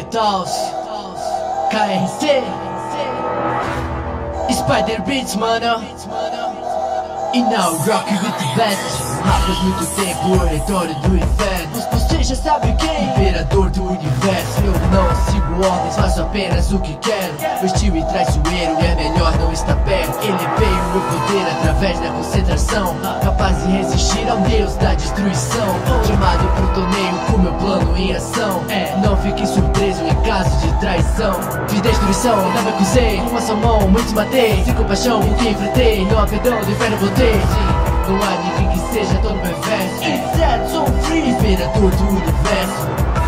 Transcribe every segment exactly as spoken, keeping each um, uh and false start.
Tals, K R C, Spider Beats, mano. E now rock with the best. Rapaz, muito tempo, o retorno do inferno. Você já sabe quem? Imperador do universo. Eu não sigo ordens, faço apenas o que quero. Hostil e traiçoeiro, é melhor não estar perto. Elevei o meu poder através da concentração, capaz de resistir ao deus da destruição. Chamado pro torneio com meu plano em ação. Não fique surpreso em caso de traição. De destruição, não me acusei. Uma só mão, muitos matei. Sem compaixão, o que enfrentei. Não há perdão, do inferno voltei. Não há ninguém que seja todo perverso. It's so free, imperador do universo.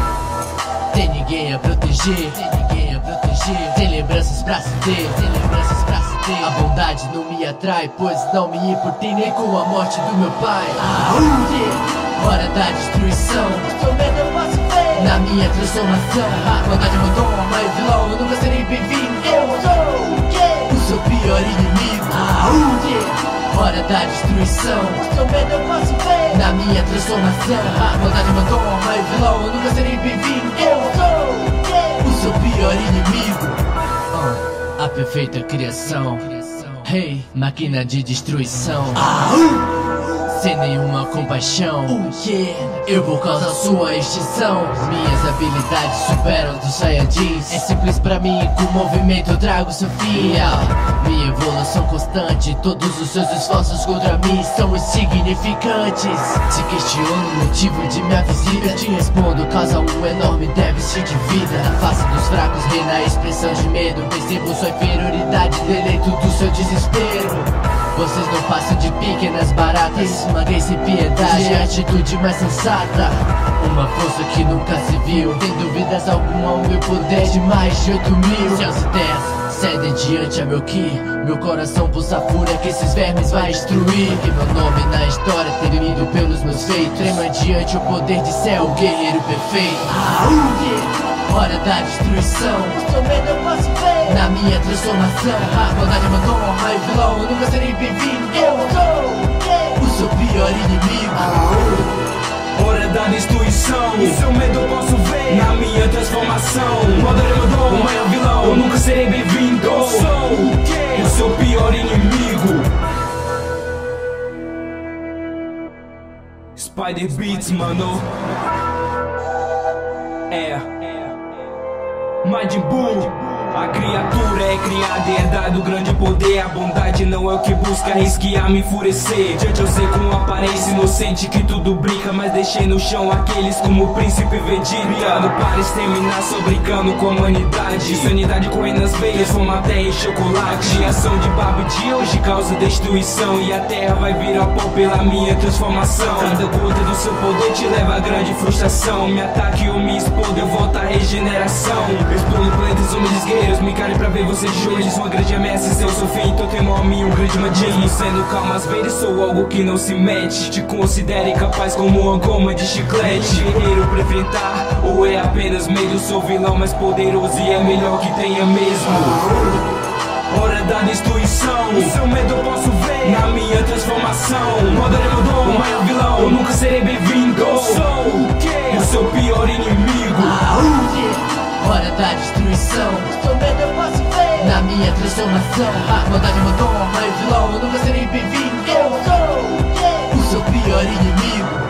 Tem ninguém a proteger, tem ninguém a proteger. Tem lembranças pra se ter, tem lembranças pra se ter. A bondade não me atrai, pois não me importei nem com a morte do meu pai. Ah, yeah. Hora da destruição, seu medo eu posso ver na minha transformação. A bondade mandou uma e vilão, eu nunca serei bem-vindo. Eu sou yeah. o seu pior inimigo. Ah, yeah. Hora da destruição, seu medo eu posso ver na minha transformação. A bondade mandou uma e vilão, eu nunca serei bem-vindo. Eu sou yeah. o seu pior inimigo. uh, A perfeita criação. Hey, máquina de destruição. Ah, uh. Sem nenhuma compaixão. uh, yeah. Eu vou causar sua extinção. Minhas habilidades superam dos Saiyajins. É simples pra mim, com o movimento eu trago seu fim. Minha evolução constante, todos os seus esforços contra mim são insignificantes. Se questiono o motivo de minha visita, eu te respondo, causa um enorme déficit de vida. Na face dos fracos reina a expressão de medo. Percebo sua inferioridade, deleito do seu desespero. Vocês não passam de pequenas baratas. Uma vez sem piedade, a atitude mais sensata. Uma força que nunca se viu. Tem dúvidas alguma, o meu poder de mais de oito mil. Céus e terras cedem diante a meu ki. Meu coração pulsa a fúria que esses vermes vai destruir. Que meu nome na história temido pelos meus feitos. Trema diante o poder de céu, o guerreiro perfeito. Ah, uh, yeah. Hora da destruição, seu medo eu posso ver na minha transformação. A bondade mandou uma e vilão, eu nunca serei bem-vindo. Eu sou yeah. o seu pior inimigo. Ah, uh. Hora da destruição, e seu medo eu posso ver na minha transformação. Poder mandou o maior vilão, eu nunca serei bem-vindo. Eu sou yeah. o seu pior inimigo. Spider Beats, mano. É Majin Buu. A criatura é criada e é dado grande poder. A bondade não é o que busca, arrisque a me enfurecer. Diante eu sei com aparência inocente que tudo brinca, mas deixei no chão aqueles como o príncipe Vegeta. Criado para exterminar, só brincando com a humanidade. Sanidade correndo nas veias, transforma a terra em chocolate. Criação de Baba de hoje causa destruição, e a terra vai virar pó pela minha transformação. Cada gota do seu poder te leva a grande frustração. Me ataque ou me exploda, eu volto à regeneração. Explodo planetas, homens guerreiros, me carem pra ver você de joelhos. Uma grande ameaça, seu seu fim, então temo a mim um grande Majin. Sendo calmo às vezes, sou algo que não se mete. Te considere capaz como uma goma de chiclete. Guerreiro pra enfrentar, ou é apenas medo? Sou vilão mais poderoso e é melhor que tenha mesmo. Hora da destruição, o seu medo eu posso ver na minha transformação. Poder mandou o maior vilão, eu nunca serei bem-vindo. Eu sou o seu pior inimigo. Ah, uh, yeah. Hora da destruição, seu medo eu posso ver na minha transformação. A bondade mandou uma e vilão, eu nunca serei bem-vindo. Eu sou yeah. o seu pior inimigo.